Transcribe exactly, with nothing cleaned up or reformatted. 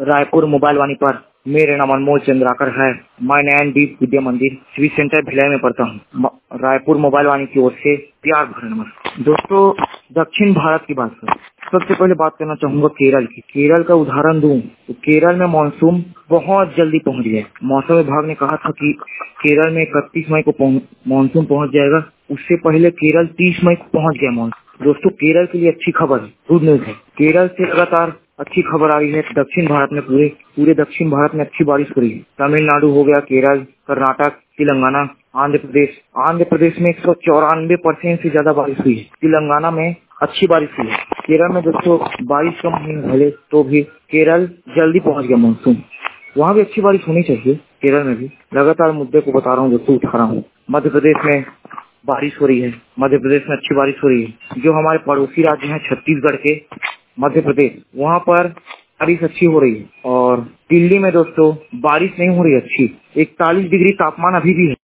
Raipur mobile वाणी पर मेरे नाम अनमोल चंद्राकर है। मैं नयन दीप विद्या मंदिर सिविल सेंटर भिलाई में पढ़ता हूँ। रायपुर मोबाइल वाणी की ओर से प्यार भरा नमस्कार। दोस्तों, दक्षिण भारत की बात करें, सबसे पहले बात करना चाहूंगा केरल की। केरल का उदाहरण दूं तो केरल में मानसून बहुत जल्दी पहुंच गया। मौसम विभाग ने कहा था कि केरल में इकतीस मई को मानसून पहुंच जाएगा। उससे पहले केरल तीस मई को पहुंच गया मानसून। दोस्तों, केरल के लिए अच्छी खबर है, गुड न्यूज है। केरल से लगातार अच्छी खबर आ रही है। दक्षिण भारत में पूरे पूरे दक्षिण भारत में अच्छी बारिश हो रही है। तमिलनाडु हो गया, केरल, कर्नाटक, तेलंगाना, आंध्र प्रदेश आंध्र प्रदेश में एक सौ चौरानवे परसेंट से ज्यादा बारिश हुई है। तेलंगाना में अच्छी बारिश हुई है। केरल में दोस्तों बारिश कम हुई भले तो भी केरल जल्दी पहुंच गया मानसून। वहाँ भी अच्छी बारिश होनी चाहिए। केरल में भी लगातार मुद्दे को बता रहा हूँ, दोस्तों उठा रहा हूँ। मध्य प्रदेश में बारिश हो रही है। मध्य प्रदेश में अच्छी बारिश हो रही है। जो हमारे पड़ोसी राज्य हैं छत्तीसगढ़ के मध्य प्रदेश, वहाँ पर बारिश अच्छी हो रही है। और दिल्ली में दोस्तों बारिश नहीं हो रही अच्छी, इकतालीस डिग्री तापमान अभी भी है।